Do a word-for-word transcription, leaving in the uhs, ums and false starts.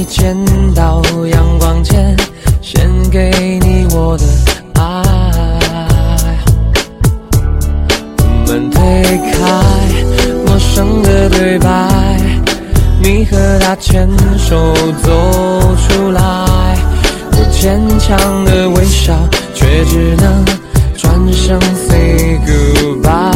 见到阳光前，献给你我的爱。我们推开陌生的对白，你和他牵手走出来，我坚强的微笑，却只能转身 say goodbye。